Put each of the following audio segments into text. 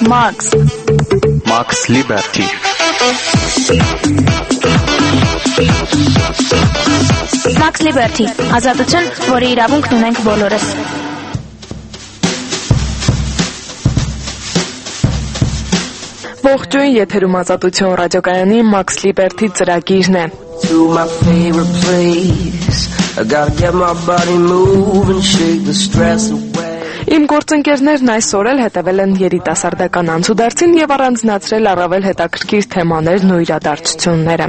Max Liberty. Max Liberty. Ազատություն, որի իրավունքն ունենք բոլորս։ Ողջույն, եթերում Ազատություն ռադիոկայանի Max Liberty ծրագիրն է։ Իմ գործընկերներն այսօր էլ հետևել են երիտասարդական անցուդարձին եւ առանձնացրել առավել հետաքրքիր թեմաներն ու իրադարձությունները։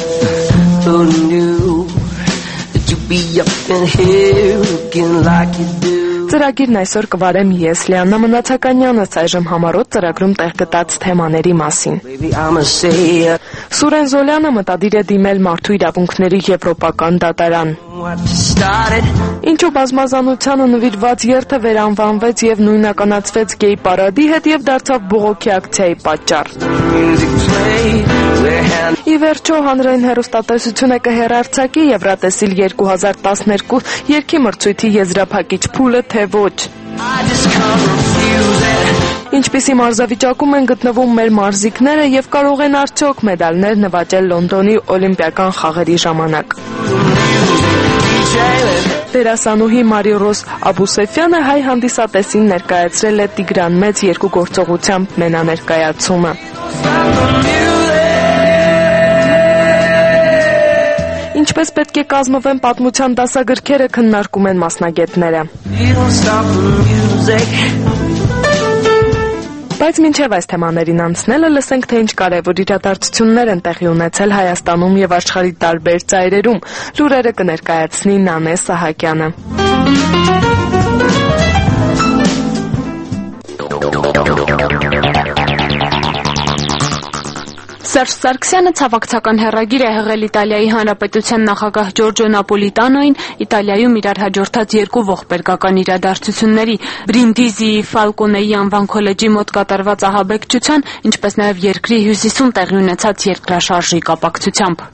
Ծրագիրն այսօր կվարեմ ես, Լիաննա Մնացականյանը, այժմ համառոտ ծրագրում տեղ գտած թեմաների մասին։ Սուրեն Զոլյանը մտադիր է դիմել Մարդու իրավունքների եվրոպական դատարան։ Ինչու բազմազանությանը նվիրված երթը վերանվանվեց եւ նույնականացվեց գեյ պարադի հետ եւ դարձավ բողոքի ակցիայի պատճառ։ Ի վերջո հանրային հեռուստատեսությունը կհեռարձակի Եվրատեսիլ 2012 երգի մրցույթի եզրափակիչ փուլը, թե ոչ։ Ինչպիսի մարզավիճակում են գտնվում մեր մարզիկները եւ կարող են արդյոք մեդալներ նվաճել Լոնդոնի օլիմպիական խաղերի ժամանակ։ Դերասանուհի Մարիռոզ Աբուսեֆյանը հայ հանդիսատեսին ներկայացրել է Տիգրան Մեծ երկու գործողությամբ մենաներկայացումը։ Ինչպես պետք է կազմվեն պատմության դասագրքերը, քննարկում են մասնագետները։ Բայց մինչև այս թեմաներին անցնելը լսենք, թե ինչ կարևոր իրադարձություններ են տեղի ունեցել Հայաստանում եւ աշխարհի տարբեր ծայրերում։ Լուրերը կներկայացնի Նանե Սահակյանը։ Սերժ Սարգսյանը ցավակցական հեռագիր է հղել Իտալիայի Հանրապետության նախագահ Ջորջո Նապոլիտանոին Իտալիայում իրար հաջորդած երկու ողբերգական իրադարձությունների՝ Բրինդիզիի Ֆալկոնեի անվան քոլեջի մոտ կատարված ահաբեկչության, ինչպես նաև երկրի հյուսիսում տեղի ունեցած երկրաշարժի կապակցությամբ։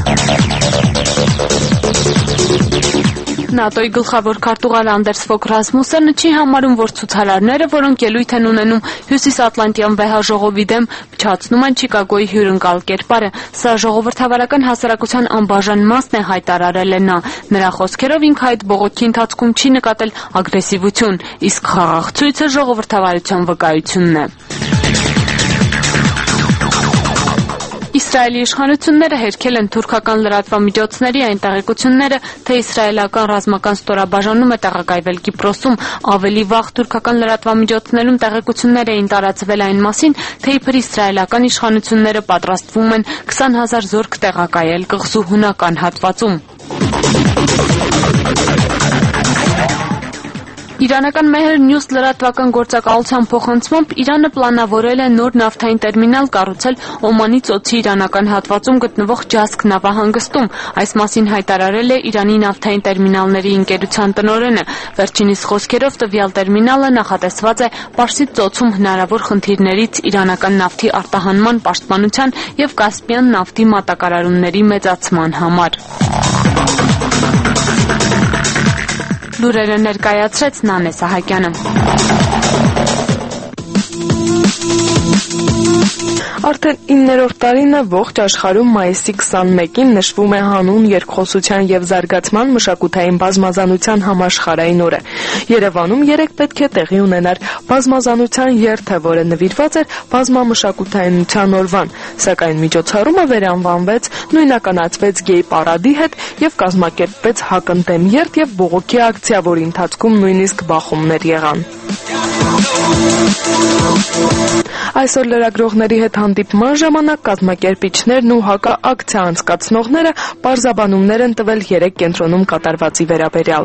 ՆԱՏՕ-ի գլխավոր քարտուղար Անդերս Ֆոկ Ռասմուսենը չի համարում, որ ցուցարարները, որոնք ելույթ են ունենում Հյուսիսատլանտյան վեհաժողովի դեմ, փչացնում են Չիկագոյի հյուրընկալ կերպարը։ Սա ժողովրդավարական հասարակության անբաժան մասն է, հայտարարել է նա։ Նրա խոսքերով ինքը այդ բողոքի ընթացքում չի նկատել ագրեսիվություն, իսկ խաղաղ ցույցը ժողովրդավարության վկայությունն է։ Իսրայելի իշխանությունները հերքել են թուրքական լրատվամիջոցների այն տեղեկությունները, թե իսրայելական ռազմական ստորաբաժանում է տեղակայվել Կիպրոսում։ Ավելի վաղ թուրքական լրատվամիջոցներում տեղեկություններ էին տարածվել այն մասին, թե իբր իսրայելական իշխանությունները պատրաստվում են 20,000 զորք տեղակայել կղզու հունական հատվածում։ Իրանական Մեհր Նյուս լրատվական գործակալության փոխանցմամբ Իրանը պլանավորել է նոր նավթային տերմինալ կառուցել Օմանի ծոցի իրանական հատվածում գտնվող Ջասկ նավահանգստում։ Այս մասին հայտարարել է Իրանի նավթային տերմինալների ընկերության տնօրենը։ Վերջինիս խոսքերով տվյալ տերմինալը նախատեսված է Պարսից ծոցում հնարավոր խնդիրներից իրանական նավթի արտահանման, պաշտպանության եւ Կասպյան նավթի մատակարարումների մեծացման համար։ Լուրերը ներկայացրեց Նանե Սահակյանը։ Արդեն 9-րդ տարին է ողջ աշխարհում մայիսի 21-ին նշվում է հանուն երկխոսության եւ զարգացման մշակութային բազմազանության համաշխարհային օրը։ Երևանում 3 պետք է տեղի ունենար բազմազանության երթը, որը նվիրված էր բազմամշակութայնության օրվան, սակայն միջոցառումը վերանվանվեց, նույնականացվեց գեյ պարադի հետ եւ կազմակերպվեց հակընդդեմ երթ եւ բողոքի ակցիա, որի ընթացքում նույնիսկ բախումներ եղան։ Այսօր լրագրողների հետ հանդիպման ժամանակ կազմակերպիչներն ու հակաակցիա անցկացնողները պարզաբանումներ են տվել 3 կենտրոնում կատարվածի վերաբերյալ։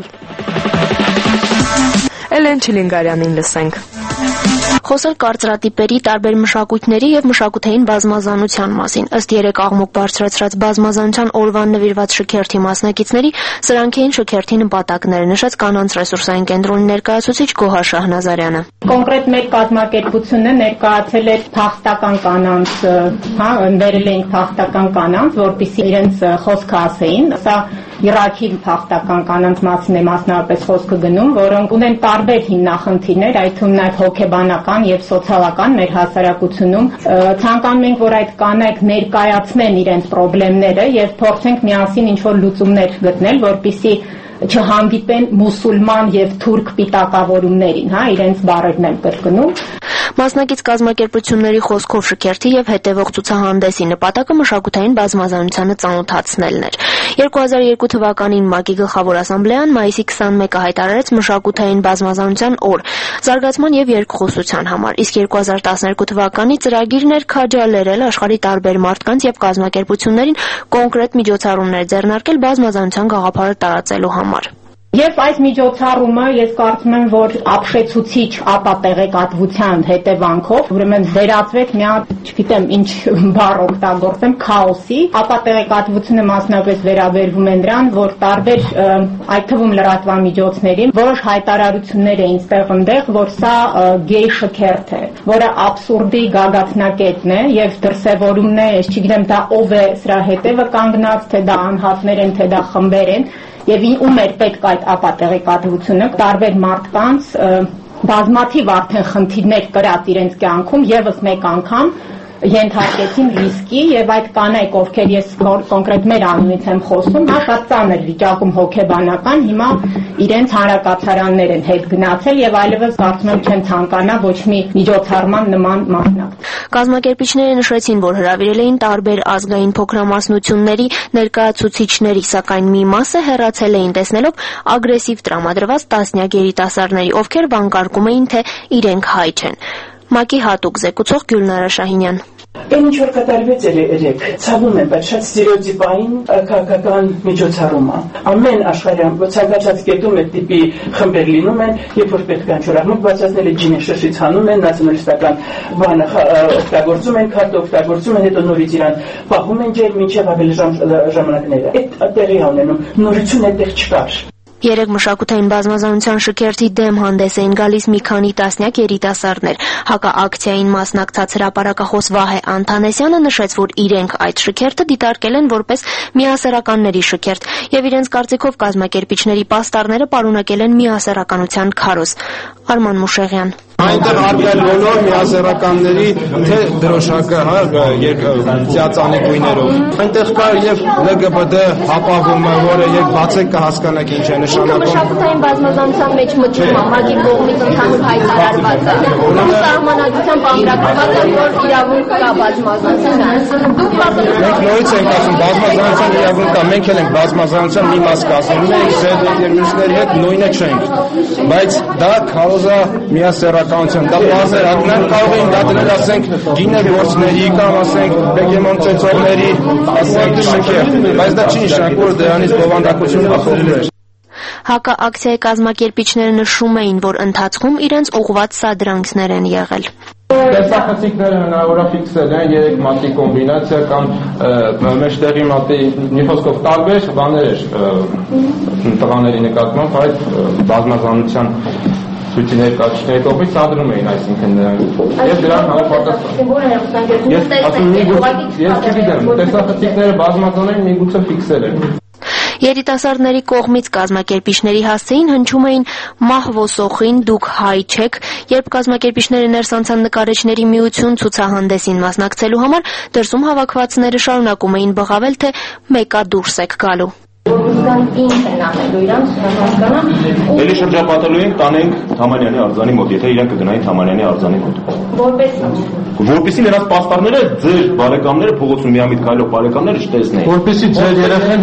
Էլեն Չիլինգարյանին լսենք։ Խոսել կարծրատիպերի, տարբեր մշակույթների եւ մշակութային բազմազանության մասին։ Ըստ 3 աղմուկ բարձրացրած բազմազանության օրվան նվիրված շքերթի մասնակիցների, սրանք էին շքերթի նպատակները, նշեց կանանց ռեսուրսային կենտրոնի ներկայացուցիչ Գոհար Շահնազարյանը։ Կոնկրետ մեր կազմակերպությունը ներկայացել է թախտական կանանց, ընդերել էինք թախտական կանանց, որպեսզի իրենց խոսքը ասեին։ Սա Իրաքի փախտական կանանց մասին է մասնավորապես խոսքը գնում, որոնք ունեն տարբեր հիմնախնդիրներ, այդ թվում նաև հոգեբանական եւ սոցիալական մեր հասարակությունում։ Ցանկանում ենք, որ այդ կանայք ներկայացնեն իրենց խնդիրները եւ փորձենք միասին ինչ-որ լուծումներ գտնել, որպեսզի չհանդիպեն մուսուլման եւ թուրք պիտակավորումներին, իրենց բառերն եմ կրկնում։ Մասնակից կազմակերպությունների խոսքով շքերթի եւ հետեւող ցուցահանդեսի նպատակը մշակութային բազմազանությանը ծանոթացնելն էր։ 2002 թվականին ՄԱԿ-ի գլխավոր ասամբլեան մայիսի 21-ը հայտարարեց մշակութային բազմազանության օր զարգացման եւ երկխոսության համար, իսկ 2012 թվականի ծրագիրն էր քաջալերել աշխարհի տարբեր մարդկանց եւ կազմակերպություններին կոնկրետ միջոցառումներ ձեռնարկել բազմազանության գաղափարը տարածելու համար։ Եվ այս միջոցառումը ես կարծում եմ, որ ապշեցուցիչ ապատեղեկատվության հետևանքով, ուրեմն վերածվեց մի հատ, չգիտեմ, ինչ բառ օգտագործեմ, քաոսի։ Ապատեղեկատվությունը մասնավորապես վերաբերվում է նրան, որ տարբեր այդ թվում լրատվամիջոցներին որոշ հայտարարություններ էին ստեղ ընդեղ, որ սա գեյ շքերթ է, որը աբսուրդի գագաթնակետն է եւ դրսեւորումն է, ես չգիտեմ, դա ով է սրա հետևը կանգնած, թե դա անհատներ են, թե դա խմբեր են։ Եվ ում էր պետք այդ ապատեղեկատվությունը տարբեր մարդկանց բազմաթիվ արդեն խնդիրներ կրած իրենց կյանքում եւս մեկ անգամ ենթարկեցին ռիսկի եւ այդ կանայք, ովքեր ես կոնկրետ մեր անունից եմ խոսում, շատ ծանր վիճակում հոգեբանական, հիմա իրենց հանրակացարաններ են հետ գնացել եւ այլևս կարծում եմ չեն ցանկանա ոչ մի միջոցառման նման մասնակցել։ Կազմակերպիչները նշեցին, որ հրավիրել էին տարբեր ազգային փոքրամասնությունների ներկայացուցիչների, սակայն մի մասը հեռացել էին տեսնելով ագրեսիվ տրամադրված տասնյակ երիտասարդների, ովքեր վանկարկում էին, թե իրենք հայ չեն։ ՄԱԿ-ի հատուկ զեկուցող Գյուլնարա Շահինյան։ Այն ինչ որ կատարվեց երեք, ցավում եմ, բայց շատ ստերեոտիպային քաղաքական միջոցառում է։ Ամեն աշխարհում ցանկացած կետում այդ տիպի խմբեր լինում են, երբ որ պետք է ինչ-որ բացացնել ջինը շշից հանում են, նացիոնալիստական բանը օգտագործում են, քարտ օգտագործում են, հետո նորից իրան պահում են ջեր մինչև ավելի ժամանակները։ Այդ տեղի ունենում, նորություն այդտեղ չկար։ Երեք մշակութային բազմազանության շքերթի դեմ հանդես էին գալիս մի քանի տասնյակ երիտասարդներ։ Հակաակցիային մասնակցած հրապարակախոս Վահե Անթանեսյանը նշեց, որ իրենք այդ շքերթը դիտարկել են որպես միասեռականների շքերթ եւ իրենց կարծիքով կազմակերպիչների պաստառները պարունակել են միասեռականության քարոզ։ Արման Մուշեղյան։ Այնտեղ արկայել բոլոր միասեռականների թե դրոշակը, ծիածանի գույներով։ Այնտեղ կար եւ ԼԳԲԴ հապաղումը, որը երբ բացեք կհասկանաք ինչ է նշանակում։ Մշակութային բազմազանության մեջ մտնում է ՄԱԿ-ի կողմից ընդհանուր հայտարարված է։ Սահմանադրությամբ ամրագրված է, որ իրավունք կա բազմազանության։ Մենք նորից ենք ասում բազմազանության իրավունք կա, մենք էլ ենք բազմազանության մի մաս կազմում ենք, մյուսների հետ նույնը չենք։ Բայց դա քարոզա միասեռականության, դա միասեռական կարող են դա դնել, ասենք, գինեգործների կամ ասենք բեկեմոն ծոցողների, ասենք շքեր, բայց դա չի նշանակում, որ դրանից բովանդակություն ախորել է։ Հակաակցիայի կազմակերպիչները նշում էին, որ ընթացքում իրենց ուղղված սադրանքներ են եղել։ Տեսախցիկները հնարավոր է ֆիքսել են 3 մատի կոմբինացիա կամ մեջտեղի մատի մի խոսքով տարբեր բաներ տղաների նկատմամբ այդ բազմազանության ցույցի ներկայացուցիչների կողմից սադրում էին, այսինքն նրանք եւ դրանք համապատասխան։ Ես ասում ես չգիտեմ, տեսախցիկները բազմազան են, միգուցե ֆիքսել են։ Երիտասարդների կողմից կազմակերպիչների հասցեին հնչում էին «Մահվոսոխին դուք հայ չեք», երբ կազմակերպիչները ներս անցան նկարիչների միություն ցուցահանդեսին մասնակցելու համար, դրսում հավաքվածները շարունակում էին բղավել, թե մեկա դուրս եք գալու։ Ինչ են անելու իրանց հասկանան։ Էլի շրջապատելու ենք տանենք Թամանյանի արձանի մոտ, եթե իրենք կգնային Թամանյանի արձանի մոտ։ Որպեսզի նրանց պաստառները ձեր բարեկամները փողոցում միամիտ քայլող բարեկամները չտեսնեին։ Որպեսզի ձեր երեխեն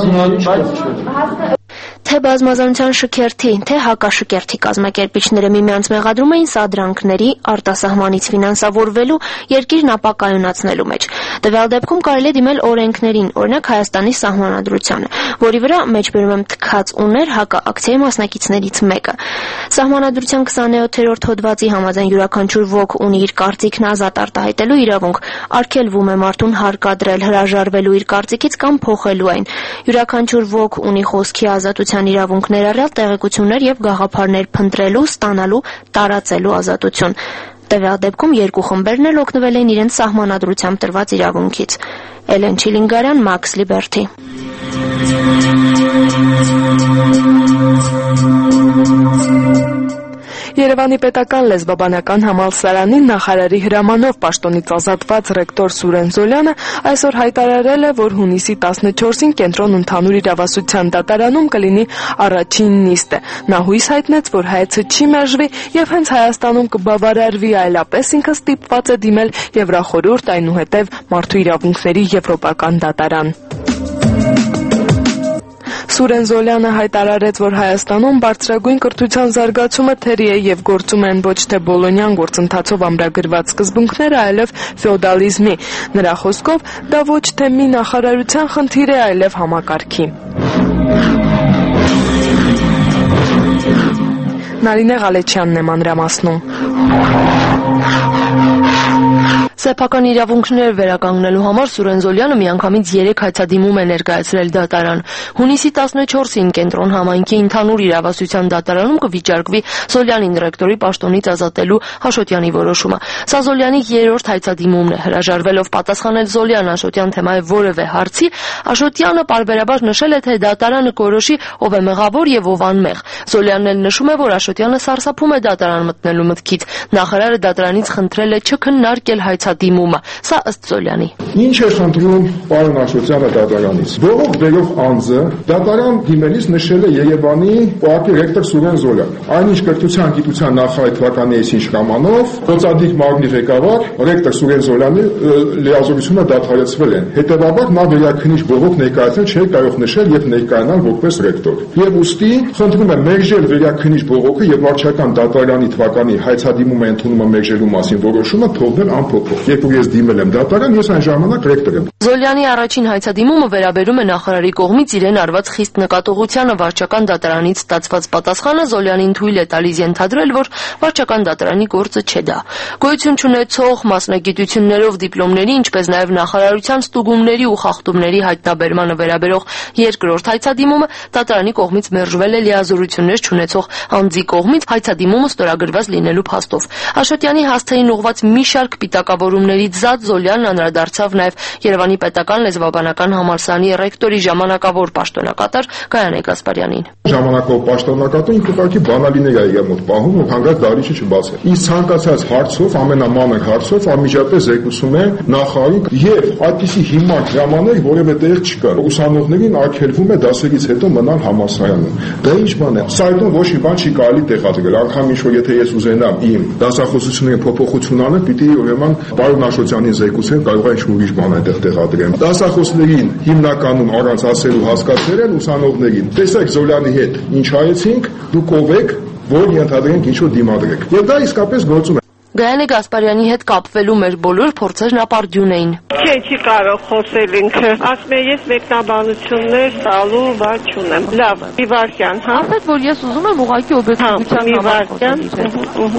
հարված Թե բազմազանության շքերթի, թե հակաշքերթի կազմակերպիչները միմյանց մեղադրում էին սադրանքների, արտասահմանից ֆինանսավորվելու, երկիրն ապակայունացնելու մեջ։ Տվյալ դեպքում կարելի է դիմել օրենքներին, օրինակ Հայաստանի սահմանադրությանը, որի վրա մեջբերում եմ թքած ուներ հակաակցիայի մասնակիցներից մեկը։ Սահմանադրության 27-րդ հոդվածի համաձայն յուրաքանչյուր ոք ունի իր կարծիքն ազատ արտահայտելու իրավունք, արգելվում է մարդուն հարկադրել հրաժարվելու իր կարծիքից կամ փոխելու այն։ Յուրաքանչյուր ոք ունի խոսքի ազատության իրավունք ներառյալ տեղեկություններ եւ գաղափարներ փնտրելու, ստանալու, տարածելու ազատություն։ Տվյալ դեպքում երկու խմբերն էլ օգտվել են իրենց սահմանադրությամբ տրված իրավունքից։ Էլեն Չիլինգարյան, Max Liberty։ Երևանի պետական լեզվաբանական համալսարանի նախարարի հրամանով պաշտոնից ազատված ռեկտոր Սուրեն Զոլյանը այսօր հայտարարել է, որ հունիսի 14-ին կենտրոն ընդհանուր իրավասության դատարանում կլինի առաջին նիստը։ Նա հույս հայտնեց, որ հայեցը չի մերժվի եւ հենց Հայաստանում կբավարարվի, այլապես ինքը ստիպված է դիմել Եվրախորհուրդ, այնուհետև Մարդու իրավունքների եվրոպական դատարան։ Սուրեն Զոլյանը հայտարարեց, որ Հայաստանում բարձրագույն կրթության զարգացումը թերի է եւ գործում են ոչ թե բոլոնյան գործընթացով ամրագրված սկզբունքները, այլև ֆեոդալիզմի։ Նրա խոսքով դա ոչ թե մի նախարարության խնդիր է, այլև համակարգի։ Նարինե Ղալեչյանն է մանրամասնում։ Սեփական իրավունքներ վերականգնելու համար Սուրեն Զոլյանը միանգամից 3 հայցադիմում է ներկայացրել դատարան։ Հունիսի 14-ին կենտրոն համայնքի ընդհանուր իրավասության դատարանում կվիճարկվի Զոլյանին ռեկտորի պաշտոնից ազատելու Աշոտյանի որոշումը։ Սա Զոլյանի 3-րդ հայցադիմումն է։ Հրաժարվելով պատասխանել Զոլյան Աշոտյան թեմայի որևէ հարցի, Աշոտյանը պարբերաբար նշել է, թե դատարանը կորոշի ով է մեղավոր եւ ով անմեղ։ Զոլյանն էլ նշում է, որ Աշոտյանը սարսափում է դատարան մտնելու մտքից։ Նախարարը դատարանից խնդրել է չքննարկել հայցադիմումը։ Սա ըստ Զոլյանի։ Ինչ է խնդրում պարոն Աշոտյանը դատարանից։ Բողոք բերող անձը դատարան դիմելիս նշել է Երևանի ՊԱԿ-ի ռեկտոր Սուրեն Զոլյան։ Այնինչ կրթության գիտության նախարար թվականի այսինչ կամանով գործադիր մարմնի ղեկավար ռեկտոր Սուրեն Զոլյանի լիազորությունը դադարեցվել են։ Հետևաբար նա վերաքննիչ բողոք ներկայացնել չէր կարող նշել եւ ներկայանալ որպես ռեկտոր։ Եվ ուստի խնդրում եմ մերժել վերաքննիչ բողոքը եւ վարչական դատարանի թվականի հայցադիմումը ընդունումը մերժելու մասին որոշումը թողնել անփոփոխ։ Երբ ես դիմել եմ դատարան, ես այն ժամանակ ռեկտոր եմ։ Զոլյանի առաջին հայցադիմումը վերաբերում է նախարարի կողմից իրեն արված խիստ նկատողությանը վարչական դատարանից ստացված պատասխանը Զոլյանին թույլ է տալիս ենթադրել, որ վարչական դատարանի գործը չէ դա։ Գոյություն չունեցող մասնագիտություններով դիպլոմների, ինչպես նաև նախարարության ստուգումների ու խախտումների հայտնաբերմանը վերաբերող երկրորդ հայցադիմումը դատարանի կողմից մերժվել է լիազորություններ չունեցող անձի կողմից հայցադիմումը ստորագրված լինելու փաստով։ Աշոտյանի հասցեին ուղղված մի շարք պիտակավորումներից զատ Զոլյանն անդրադարձավ նաև Երևանի պետական լեզվաբանական համալսարանի ռեկտորի ժամանակավոր պաշտոնակատար Գայանե Գասպարյանին։ Ժամանակով պաշտոնակատուն ինքը ուղղակի բանալիներ է իր մոտ պահում ու հանգած դարիչը չբացել։ Իսկ ցանկացած հարցով, ամենամանր հարցով անմիջապես զեկուցում է նախարարին եւ այդպիսի հիմար դրամաներ որևէ տեղ չկա։ Ուսանողներին արգելվում է դասերից հետո մնալ համալսարանում։ Դա ինչ բան է։ Սայտում ոչ մի բան չի կարելի տեղադրել։ Անկամ ինչ որ եթե ես ուզենամ իմ դասախոսությունների փոփոխություն անել, պիտի ուրեմն պարոն Աշոտյանին զեկուցեմ, կարող է ինչ-որ ուրիշ բան այդտեղ տեղադրեմ։ Դասախոսներին հիմնականում առանց ասելու հասկացել են ուսանողներին։ Տեսեք Զոլյանի հետ ինչ արեցինք, դուք ով եք, որ ենթադրենք ինչ-որ դիմադրեք։ Եվ դա իսկապես գործում է։ Գայանե Գասպարյանի հետ կապվելու մեր բոլոր փորձերն ապարդյուն էին։ Չի կարող խոսել ինքը։ Ասում է ես մեկնաբանություններ տալու բան չունեմ։ Լավ, մի վարքյան, հա։ Ասած որ ես ուզում եմ ուղղակի օբյեկտիվության համար խոսել։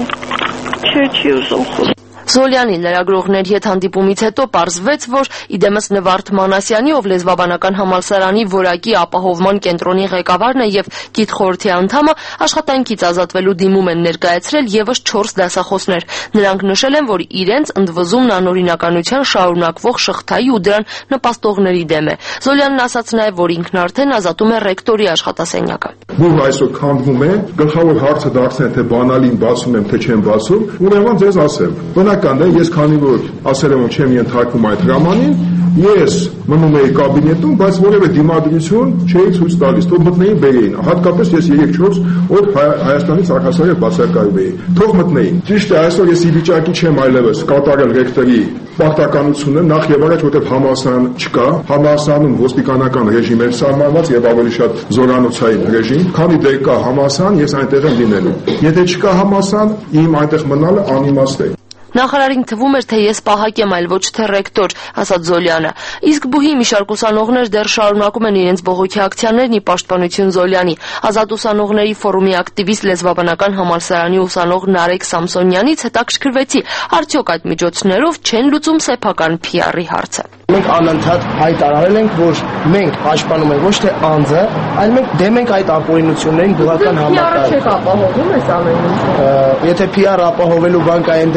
Չի ուզում խոսել։ Զոլյանի լրագրողների հետ հանդիպումից հետո պարզվեց, որ իդեմս Նվարդ Մանասյանի, ով լեզվաբանական համալսարանի որակի ապահովման կենտրոնի ղեկավարն է եւ գիտխորհրդի անդամը, աշխատանքից ազատվելու դիմում են ներկայացրել եւս 4 դասախոսներ։ Նրանք նշել են, որ իրենց ընդվզումն անօրինականության շարունակվող շղթայի ու դրան նպաստողների դեմ է։ Զոլյանն ասաց նաեւ, որ ինքն արդեն ազատում է ռեկտորի աշխատասենյակը։ Որ այսօր քանդվում է, գլխավոր հարցը դարձնել թե բանալին բացում եմ թե չեմ բացում, ուրեմն ձեզ ասեմ։ Բնական է, ես քանի որ ասել եմ չեմ ենթարկվում այդ հրամանին, ես մնում էի կաբինետում, բայց որևէ դիմադրություն չէի ցույց տալիս, թող մտնեին բերեին։ Հատկապես ես 3-4 օր Հայաստանից առհասարակ բացակայում էի։ Թող մտնեին։ Ճիշտ է, այսօր ես ի վիճակի չեմ այլևս կատարել ռեկտորի պարտականությունը, նախ եւ առաջ որտեղ համալսարան չկա, համալսարանում ոստիկանական ռեժիմ է սահմանված եւ ավելի շատ զորանոցային ռեժիմ, քանի դեռ կա համալսարան, ես այնտեղ եմ լինելու։ Եթե չկա համալսարան, իմ այնտեղ մնալը անիմաստ է։ Նախարարին թվում էր, թե ես պահակ եմ, այլ ոչ թե ռեկտոր, ասաց Զոլյանը։ Իսկ բուհի մի շարք ուսանողներ դեռ շարունակում են իրենց բողոքի ակցիաներն ի պաշտպանություն Զոլյանի։ Ազատ ուսանողների ֆորումի ակտիվիստ լեզվաբանական համալսարանի ուսանող Նարեկ Սամսոնյանից հետաքրքրվեցի, արդյոք այդ միջոցներով չեն լուծում սեփական PR-ի հարցը։ Մենք անընդհատ հայտարարել ենք, որ մենք պաշտպանում ենք ոչ թե անձը, այլ մենք դեմ ենք այդ ապօրինություններին դրական համակարգ։ PR-ը չեք ապահովում այս ամեն ինչը։ Եթե PR ապահովելու բան կա այն դեպքում, երբ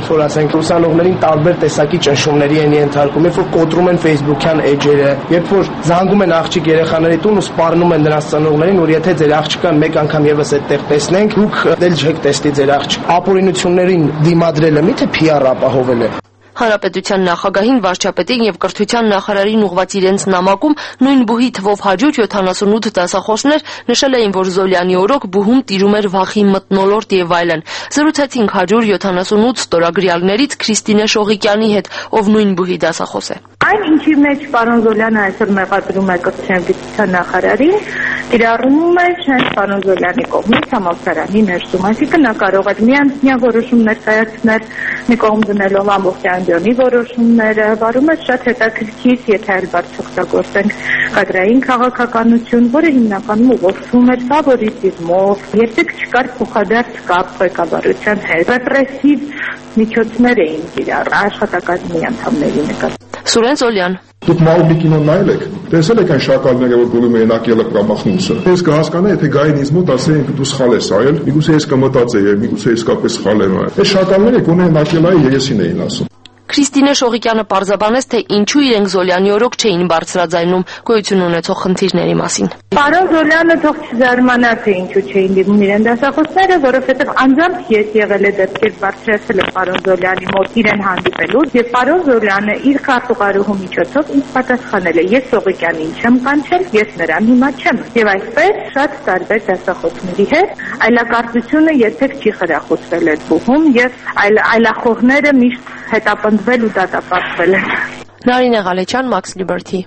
երբ որ ասենք ուսանողներին տարբեր տեսակի ճնշումների են ենթարկում, երբ որ կոտրում են Facebook-յան էջերը, երբ որ զանգում են աղջիկ երեխաների տուն ու սպառնում են նրանց ծնողներին, որ եթե ձեր աղջիկը մեկ անգամ եւս այդտեղ տեսնենք, դուք դել չեք տեսնի ձեր աղջիկ։ Ապօրինություններին դիմադրելը միթե PR ապահովել է։ Հանրապետության նախագահին, վարչապետին եւ կրթության նախարարին ուղղված իրենց նամակում նույն բուհի թվով 178 դասախոսներ նշել էին, որ Զոլյանի օրոք բուհում տիրում էր վախի մթնոլորտ եւ այլն։ Զրուցեցինք 178 ստորագրյալներից Քրիստինե Շողիկյանի հետ, ով նույն բուհի դասախոս է։ Այն ինչի մեջ պարոն Զոլյանը այսօր մեղադրում է կրթության գիտության նախարարին, կիրառվում է հենց պարոն Զոլյանի կողմից համալսարանի ներսում, այսինքն նա կարող է միանձնյա որոշումներ կայացնել, մի կողմ դնելով ամբողջայնի որոշումները, վարում է շատ հետաքրքիր, եթե այլ բարձ օգտագործենք կադրային քաղաքականություն, որը հիմնականում ուղղորդվում էր ֆավորիտիզմով, երբեք չկար փոխադարձ կապ ղեկավարության հետ, ռեպրեսիվ միջոցներ էին կիրառ աշխատակազմի անդամների նկատմամբ։ Սուրեն Զոլյան Դուք Մաուգլի կինոն նայել եք, տեսել եք այն շակալները, որ գնում էին ակելը պրամախնուսը։ Ես կհասկանա, եթե գային ինձ մոտ ասեին դու սխալ ես այլ, միգուցե ես կմտածեի, միգուցե իսկապես սխալ եմ այլ։ Այս շակալները գոնե ակելայի երեսին էին ասում։ Քրիստինե Շողիկյանը պարզաբանեց, թե ինչու իրենք Զոլյանի օրոք չէին բարձրաձայնում գոյություն ունեցող խնդիրների մասին։ Պարոն Զոլյանը թող չզարմանա, թե ինչու չէին դիմում իրեն դասախոսները, որովհետև անձամբ ես եղել է դեպքեր բարձրացել եմ պարոն Զոլյանի մոտ իրեն հանդիպելու, եւ պարոն Զոլյանը իր քարտուղարուհու միջոցով ինձ պատասխանել է. ես Շողիկյանին չեմ կանչել, ես նրան հիմա չեմ։ Եվ այսպես շատ տարբեր դասախոսների հետ այլակարգությունը երբեք չի խրախուսվել այդ բուհում եւ այլախոհները միշտ հետապնդվել ու դատապարտվել են։ Նարինե Ղալեչյան, Max Liberty։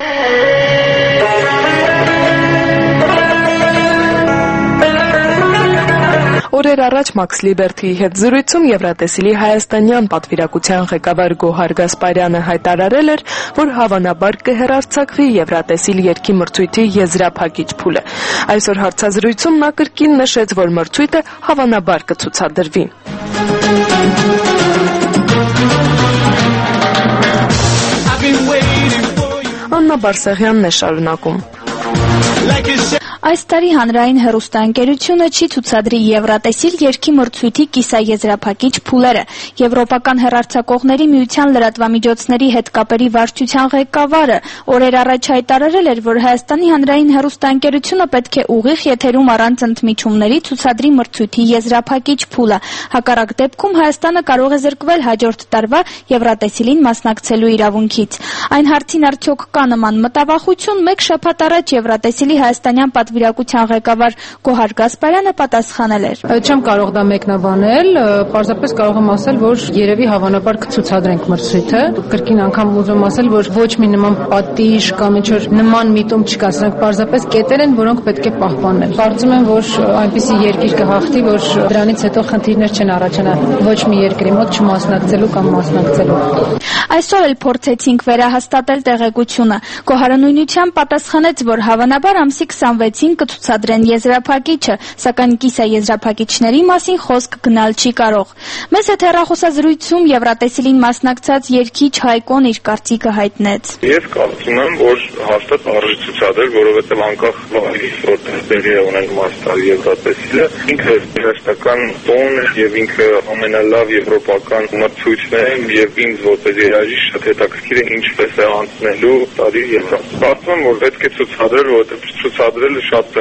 Օրեր առաջ Max Liberty-ի հետ զրույցում Եվրատեսիլի հայաստանյան պատվիրակության ղեկավար Գոհար Գասպարյանը հայտարարել էր, որ հավանաբար կհեռարձակվի Եվրատեսիլ երգի մրցույթի եզրափակիչ փուլը։ Այսօր հարցազրույցում նա կրկին նշեց, որ մրցույթը հավանաբար կցուցադրվի։ Աննա Բարսեղյանն է շարունակում։ Այս տարի հանրային հեռուստաընկերությունը չի ցուցադրի Եվրատեսիլ երգի մրցույթի կիսաեզրափակիչ փուլերը։ Եվրոպական հեռարձակողների միության լրատվամիջոցների հետ կապերի վարչության ղեկավարը օրեր առաջ հայտարարել էր, որ Հայաստանի հանրային հեռուստաընկերությունը պետք է ուղիղ եթերում առանց ընդմիջումների ցուցադրի մրցույթի եզրափակիչ փուլը։ Հակառակ դեպքում Հայաստանը կարող է զրկվել հաջորդ տարվա Եվրատեսիլին մասնակցելու իրավունքից։ Այն հարցին արդյոք կա նման մտավախություն, մեկ շաբաթ առաջ Եվրատեսիլի հայաստանյան պատվիրակության ղեկավար Գոհար Գասպարյանը պատասխանել էր. Չեմ կարող դա մեկնաբանել, պարզապես կարող եմ ասել, որ երևի հավանաբար կցուցադրենք մրցույթը։ Կրկին անգամ ուզում ասել, որ ոչ մի նման պատիժ կամ ինչ-որ նման միտում չկա, սրանք պարզապես կետեր են, որոնք պետք է պահպանել։ Կարծում եմ, որ այնպիսի երկիր կհաղթի, որ դրանից հետո խնդիրներ չեն առաջանա ոչ մի երկրի մոտ չմասնակցելու կամ մասնակցելու։ Այսօր էլ փորձեցինք վերահաստատել տեղեկությունը։ Գոհարը նույնությամբ պատասխանեց, որ հավանաբար ամսի 26-ին կցուցադրեն եզրափակիչը, սակայն կիսաեզրափակիչների մասին խոսք գնալ չի կարող։ Մեզ հետ հեռախոսազրույցում Եվրատեսիլին մասնակցած երգիչ Հայկոն իր կարծիքը հայտնեց։ Ես կարծում եմ, որ հաստատ արժի ցուցադրել, որովհետև անկախ վայրից որտեղ տեղի է ունենում այս Եվրատեսիլը, ինքը հերթական տոն է եւ ինքը ամենալավ եվրոպական մրցույթն է եւ ինձ որպես երաժիշտ շատ հետաքրքիր է ինչպես է անցնելու տարի Եվրոպա։ Կարծում եմ, որ պետք է ցուցադրել, որովհետև ցուցադրելը շատ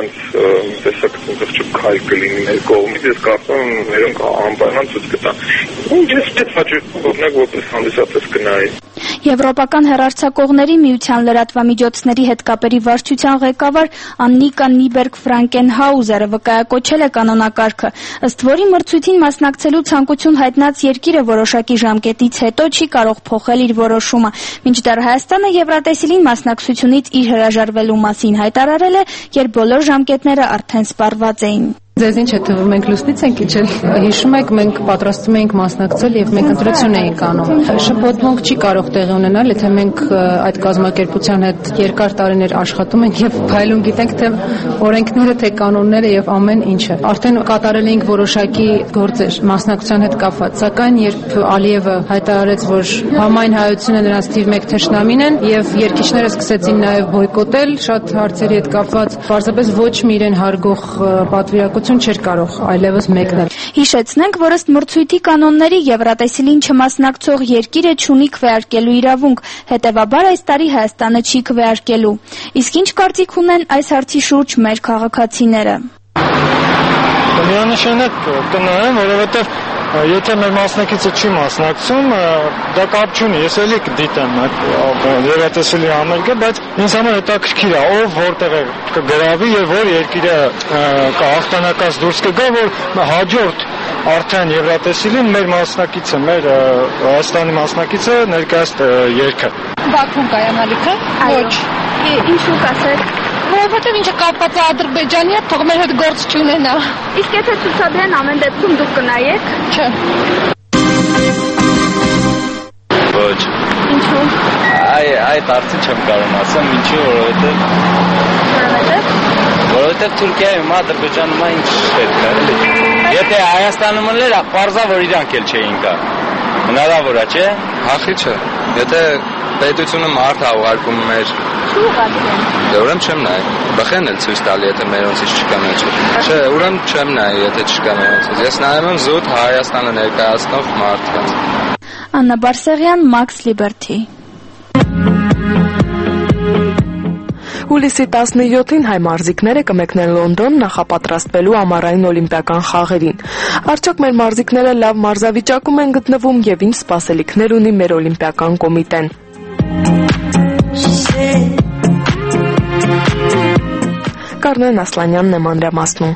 տեսակ քայլ կլինի մեր կողմից, ես կարծում եմ մերոնք անպայման ցույց կտան։ Ինչ էս հաջող օրինակ որպես հանդիսատես կնայի։ Եվրոպական հեռարձակողների միության լրատվամիջոցների հետ կապերի վարչության ղեկավար Աննիկա Նիբերգ-Ֆրանկենհաուզերը վկայակոչել է կանոնակարգը, ըստ որի մրցույթին մասնակցելու ցանկություն հայտնած երկիրը որոշակի ժամկետից հետո չի կարող փոխել իր որոշումը, մինչդեռ Հայաստանը Եվրատեսիլին մասնակցությունից իր հրաժարվելու մասին հայտարարել է, երբ բոլոր ժամկետները արդեն սպառված էին։ Ձեզ ինչ է թվում, մենք լուսնից ենք իջել։ Հիշում եք, մենք պատրաստում էինք մասնակցել եւ մենք ընտրություն էինք անում։ Շփոթմունք չի կարող տեղի տեղի ունենալ, եթե մենք այդ կազմակերպության հետ երկար տարիներ աշխատում ենք եւ փայլուն գիտենք թե օրենքները, թե կանոնները եւ ամեն ինչը։ Արդեն կատարել էինք որոշակի գործեր մասնակցության հետ կապված, սակայն երբ Ալիևը հայտարարեց, որ համայն հայությունը նրանց թիվ 1 թշնամին են եւ երկիչները սկսեցին նաեւ բոյկոտել շատ հարցերի հետ կապված, պարզապես ոչ մի իրեն հարգող պատվիրակություն չէր կարող այլևս մեկնել։ Հիշեցնենք, որ ըստ մրցույթի կանոնների Եվրատեսիլին չմասնակցող երկիրը չունի քվեարկելու իրավունք, հետևաբար այս տարի Հայաստանը չի քվեարկելու։ Իսկ ինչ կարծիք ունեն այս հարցի շուրջ մեր քաղաքացիները։ Միանշանակ կնայեմ, որովհետև եթե մեր մասնակիցը չի մասնակցում, դա կապ չունի, ես էլի կդիտեմ Եվրատեսիլի համերգը, բայց ինձ համար հետաքրքիր է, ով որտեղ կգրավի եւ որ երկիրը հաղթանակած դուրս կգա, որ հաջորդ արդեն Եվրատեսիլին մեր մասնակիցը, մեր Հայաստանի մասնակիցը ներկայացնի երգը։ Բաքվում կայանալիքը։ Ոչ։ Ինչու կասեք։ Որովհետև ինչը կապված է Ադրբեջանի հետ, թող մեր հետ գործ չունենա։ Իսկ եթե ցուցադրեն ամեն դեպքում դուք կնայեք։ Չէ։ Ոչ։ Ինչու։ Այդ արդեն չեմ կարող ասեմ, ինչու, որովհետև Թուրքիայում, Ադրբեջանում ինչ պետք է, էլի։ Եթե Հայաստանում ուներ, պարզա որ իրանք էլ չէին կա։ Հնարավոր է, չէ։ Հախի չէ։ Եթե պետությունը մարդ ուղարկում մեր Դե ուրեմն չեմ նայ։ Բխեն էլ ցույց տալի, եթե մերոնցից չկա մեջը։ Չէ, ուրեմն չեմ նայ, եթե չկա մերոնցից։ Ես նայում եմ զուտ Հայաստանը ներկայացնող մարդկանց։ Աննա Բարսեղյան, Max Liberty։ Հուլիսի 17-ին հայ մարզիկները կմեկնեն Լոնդոն նախապատրաստվելու ամառային օլիմպիական խաղերին։ Արդյոք մեր մարզիկները լավ մարզավիճակում են գտնվում եւ ինչ սպասելիքներ ունի մեր օլիմպիական կոմիտեն։ Կարնեն Ասլանյանն է մանրամասնում։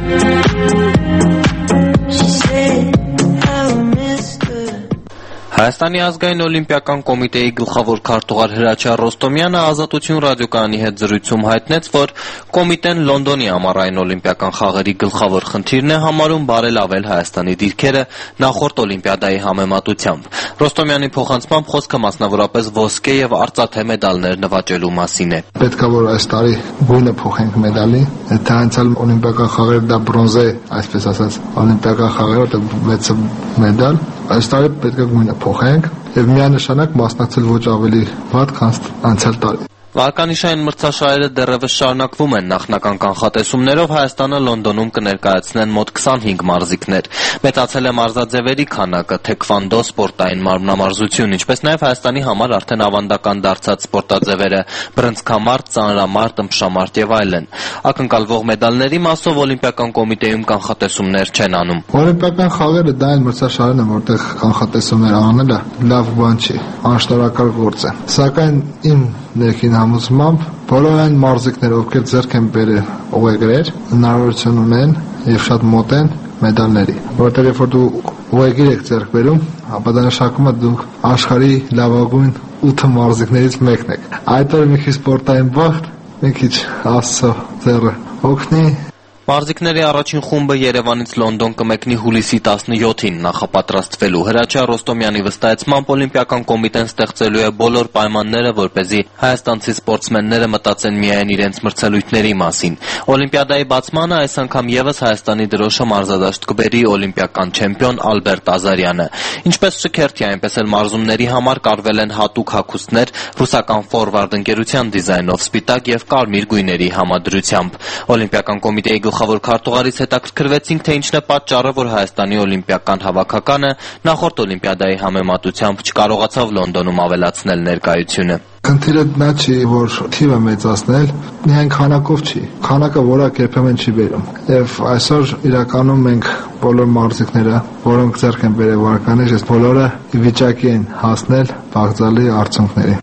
Հայաստանի ազգային օլիմպիական կոմիտեի գլխավոր քարտուղար Հրաչյա Ռոստոմյանը Ազատություն ռադիոկայանի հետ զրույցում հայտնեց, որ կոմիտեն Լոնդոնի ամառային օլիմպիական խաղերի գլխավոր խնդիրն է համարում բարելավել Հայաստանի դիրքերը նախորդ օլիմպիադայի համեմատությամբ։ Ռոստոմյանի փոխանցմամբ խոսքը մասնավորապես ոսկե եւ արծաթե մեդալներ նվաճելու մասին է։ Պետք է որ այս տարի գույնը փոխենք մեդալի, եթե անցյալ օլիմպիական խաղերը դա բրոնզե, այսպես ասած, օլիմպիական խաղերը դա մեծ մեդալ, այս տարի պետք է գույնը փոխենք եւ միանշանակ մասնակցել ոչ ավելի վատ, քան անցյալ տարի։ Վարկանիշային մրցաշարերը դեռևս շարունակվում են նախնական կանխատեսումներով Հայաստանը Լոնդոնում կներկայացնեն մոտ 25 մարզիկներ։ Մեծացել է մարզաձևերի քանակը, թեքվանդո, սպորտային մարմնամարզություն, ինչպես նաև Հայաստանի համար արդեն ավանդական դարձած սպորտաձևերը՝ բռնցքամարտ, ծանրամարտ, ըմբշամարտ եւ այլն։ Ակնկալվող մեդալների մասով օլիմպիական կոմիտեում կանխատեսումներ չեն անում։ Օլիմպիական խաղերը դա այն մրցաշարերն են, որտեղ կանխատեսումներ անելը լավ բան չի, անշնորհակալ գործ է։ Սակայն իմ ներքին համոզմամբ բոլոր այն մարզիկները, ովքեր ձեռք են բերել ուղեգրեր, հնարավորություն ունեն եւ շատ մոտ են մեդալների, որտեղ երբ որ դու ուղեգիր եք ձեռք բերում, ապա դա նշանակում է դուք աշխարհի լավագույն 8 մարզիկներից մեկն եք։ Այդ օրը մի քիչ սպորտային բախտ, մի քիչ Աստծո ձեռը օգնի։ Մարզիկների առաջին խումբը Երևանից Լոնդոն կմեկնի հուլիսի 17-ին նախապատրաստվելու։ Հրաչյա Ռոստոմյանի վստահեցմամբ օլիմպիական կոմիտեն ստեղծելու է բոլոր պայմանները, որպեսզի հայաստանցի սպորտսմենները մտածեն միայն իրենց մրցելույթների մասին։ Օլիմպիադայի բացմանը այս անգամ եւս Հայաստանի դրոշը մարզադաշտ կբերի օլիմպիական չեմպիոն Ալբերտ Ազարյանը։ Ինչպես շքերթի, այնպես էլ մարզումների համար կարվել են հատուկ հագուստներ ռուսական Ֆորվարդ ընկերության դիզայնով սպիտակ եւ կարմիր գույների համադրությամբ։ Օլիմպիական կոմիտեի գլխավոր քարտուղարից հետաքրքրվեցինք, թե ինչն է պատճառը, որ Հայաստանի օլիմպիական հավաքականը նախորդ օլիմպիադայի համեմատությամբ չկարողացավ Լոնդոնում ավելացնել ներկայությունը։ Խնդիրը նա չի, որ թիվը մեծացնել, միայն քանակով չի։ Քանակը որակ երբեմն չի բերում։ Եվ այսօր իրականում մենք բոլոր մարզիկները, որոնք ձեռք են բերել վարկանիշ, այս բոլորը ի վիճակի են հասնել բաղձալի արդյունքների։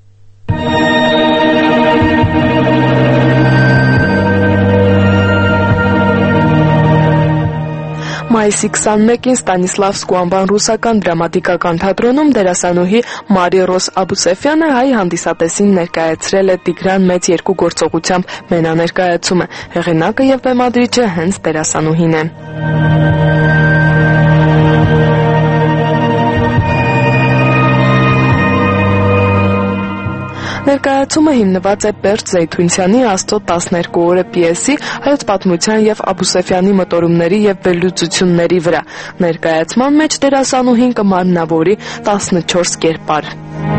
Մայիսի 21-ին Ստանիսլավսկու անվան ռուսական դրամատիկական թատրոնում դերասանուհի Մարի Ռոս Աբուսեֆյանը հայ հանդիսատեսին ներկայացրել է Տիգրան մեծ երկու գործողությամբ մենաներկայացումը։ Հեղինակը եւ բեմադրիչը հենց դերասանուհին է։ Ներկայացումը հիմնված է Պերճ Զեյթունցյանի «Աստծո 12 օրը» պիեսի, հայոց պատմության եւ Աբուսեֆյանի մտորումների եւ վերլուծությունների վրա։ Ներկայացման մեջ դերասանուհին կմարմնավորի 14 կերպար։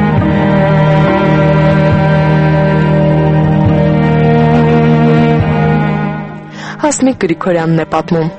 Հասմիկ Գրիգորյանն է պատմում։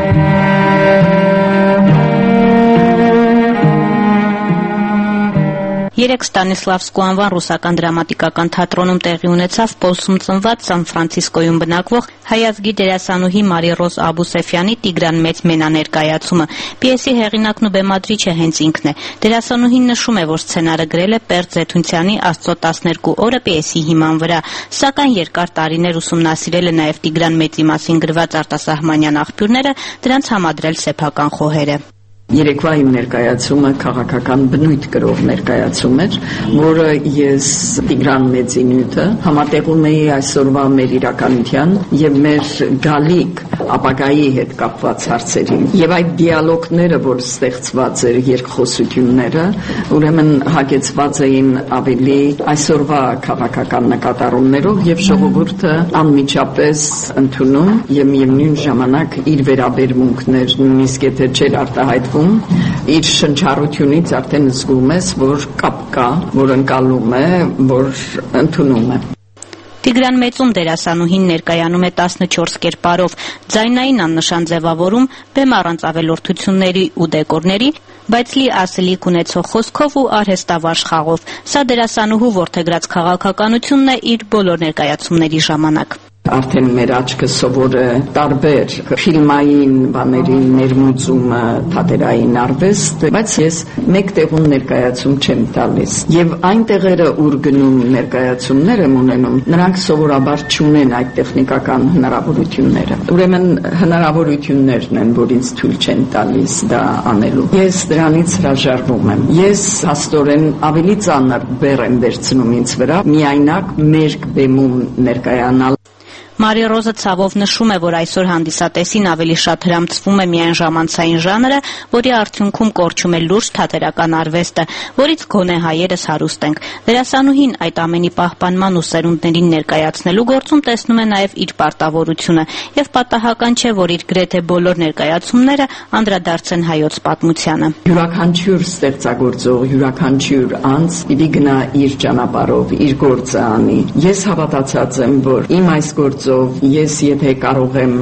Երեկ Ստանիսլավսկու անվան ռուսական դրամատիկական թատրոնում տեղի ունեցավ Պոլսում ծնված Սան Ֆրանցիսկոյում բնակվող հայազգի դերասանուհի Մարիռոզ Աբուսեֆյանի «Տիգրան մեծ» մենաներկայացումը։ Պիեսի հեղինակն ու բեմադրիչը հենց ինքն է։ Դերասանուհին նշում է, որ սցենարը գրել է Պերճ Զեյթունցյանի «Աստծո 12 օրը» պիեսի հիման վրա, սակայն երկար տարիներ ուսումնասիրել է նաև Տիգրան մեծի մասին գրված արտասահմանյան աղբյուրները, դրանց համադրել սեփական խոհերը։ Երեկվա իմ ներկայացումը քաղաքական բնույթ կրող ներկայացում էր, որը ես Տիգրան մեծի նյութը համատեղում էի այսօրվա մեր իրականության եւ մեր գալիք ապագայի հետ կապված հարցերին։ Եվ այդ դիալոգները, որ ստեղծված էր երկխոսությունները, ուրեմն հագեցված էին ավելի այսօրվա քաղաքական նկատառումներով եւ ժողովուրդը անմիջապես ընդունում եւ միևնույն ժամանակ իր վերաբերմունքներ, նույնիսկ եթե չէր արտահայտվում, իր շնչառությունից արդեն զգում ես, որ կապ կա, որ ընկալում է, որ ընդունում է։ Տիգրան մեծում դերասանուհին ներկայանում է 14 կերպարով, ձայնային աննշան ձևավորում, բեմ առանց ավելորդությունների ու դեկորների, բայց լի ասելիք ունեցող խոսքով ու արհեստավարժ խաղով։ Սա դերասանուհու որդեգրած քաղաքականությունն է իր բոլոր ներկայացումների ժամանակ։ Արդեն մեր աչքը սովոր է տարբեր ֆիլմային բաների ներմուծումը, թատերային արվեստ, բայց ես մեկ տեղում ներկայացում չեմ տալիս։ Եվ այն տեղերը, ուր գնում ներկայացումներ եմ ունենում, նրանք սովորաբար չունեն այդ տեխնիկական հնարավորությունները։ Ուրեմն հնարավորություններն են, որ ինձ թույլ չեն տալիս դա անելու։ Ես դրանից հրաժարվում եմ։ Ես հաստորեն ավելի ծանր բեռ եմ վերցնում ինձ վրա, միայնակ մերկ բեմում ներկայանալ։ Մարիռոզը ցավով նշում է, որ այսօր հանդիսատեսին ավելի շատ հրամցվում է միայն ժամանցային ժանրը, որի արդյունքում կորչում է լուրջ թատերական արվեստը, որից գոնե հայերս հարուստ ենք։ Դերասանուհին այդ ամենի պահպանման ու սերունդներին ներկայացնելու գործում տեսնում է նաև իր պարտավորությունը, եւ պատահական չէ, որ իր գրեթե բոլոր ներկայացումները անդրադարձ են հայոց պատմությանը։ Յուրաքանչյուր ստեղծագործող, յուրաքանչյուր անձ պիտի գնա իր ճանապարհով, իր գործը անի։ Ես հավատացած եմ, որ իմ այս գործով ես եթե կարող եմ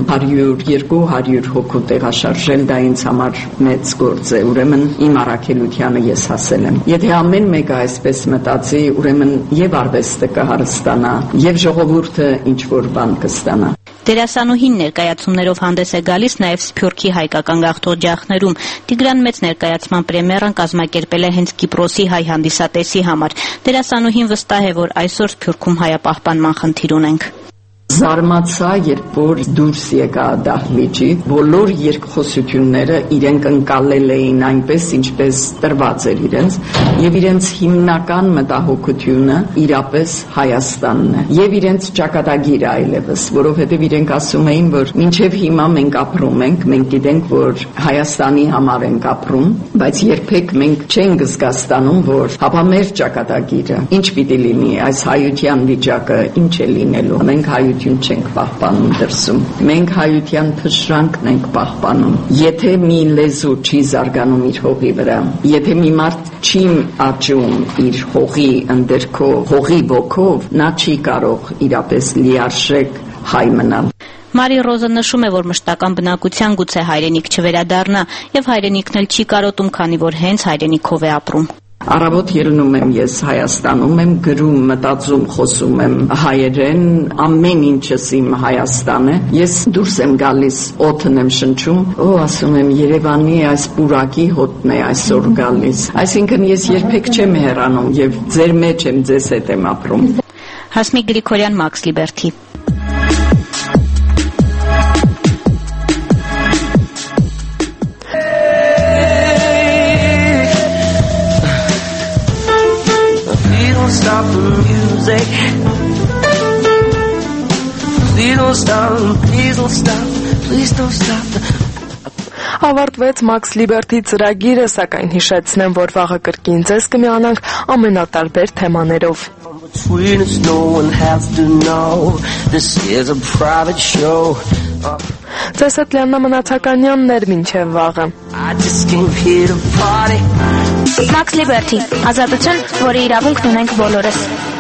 100-200 հոգու տեղաշարժել, դա ինձ համար մեծ գործ է, ուրեմն իմ առաքելությանը ես հասել եմ։ Եթե ամեն մեկը այսպես մտածի, ուրեմն եւ արվեստը կհարստանա, եւ ժողովուրդը ինչ որ բան կստանա։ Դերասանուհին ներկայացումներով հանդես է գալիս նաև Սփյուռքի հայկական գաղթօջախներում։ Տիգրան մեծ ներկայացման պրեմիերան կազմակերպել է հենց Կիպրոսի հայ հանդիսատեսի համար։ Դերասանուհին վստահ է, որ այսօր Սփյուռքում հայապահպանման խնդիր ունենք։ Զարմացա, երբ որ դուրս եկա դահլիճի, բոլոր երկխոսությունները իրենք ընկալել էին այնպես, ինչպես տրված էր իրենց, եւ իրենց հիմնական մտահոգությունը իրապես Հայաստանն է, եւ իրենց ճակատագիրը այլևս, որովհետեւ իրենք ասում էին, որ մինչեւ հիմա մենք ապրում ենք, մենք գիտենք, որ Հայաստանի համար ենք ապրում, բայց երբեք մենք չենք զգաստանում, որ հապա մեր ճակատագիրը ինչ պիտի լինի, այս հայության վիճակը ինչ է լինելու։ Մենք չենք պահպանում դրսում։ Մենք հայության փշրանքն ենք պահպանում։ Եթե մի լեզու չի զարգանում իր հողի վրա, եթե մի մարդ չի աճում իր հողի ընդերքով, հողի ոգով, նա չի կարող իրապես լիարժեք հայ մնալ։ Մարիռոզը նշում է, որ մշտական բնակության գուցե հայրենիք չվերադառնա, եւ հայրենիքն էլ չի կարոտում, քանի որ հենց հայրենիքով է ապրում։ Առավոտ ելնում եմ ես Հայաստանում եմ, գրում, մտածում, խոսում եմ հայերեն, ամեն ինչս իմ Հայաստան է։ Ես դուրս եմ գալիս, օդն եմ շնչում, ասում եմ Երևանի այս պուրակի հոտն է այսօր գալիս։ Այսինքն ես երբեք չեմ հեռանում եւ ձեր մեջ եմ, ձեզ հետ եմ ապրում։ Հասմիկ Գրիգորյան, Մաքս Լիբերթի։ Stop the music. Please don't stop. Please don't stop. Please don't stop. Ավարտվեց Մաքս Լիբերթի ծրագիրը, սակայն հիշեցնեմ, որ վաղը կրկին ձեզ կմիանանք ամենատարբեր թեմաներով։ Between us no one has to know. This is a private show. Ծեսդ Լիաննա Մնացականյաններ մինչև վաղը։ I just came here to party. Max Liberty, ազատություն, որի իրավունքն ունենք բոլորս։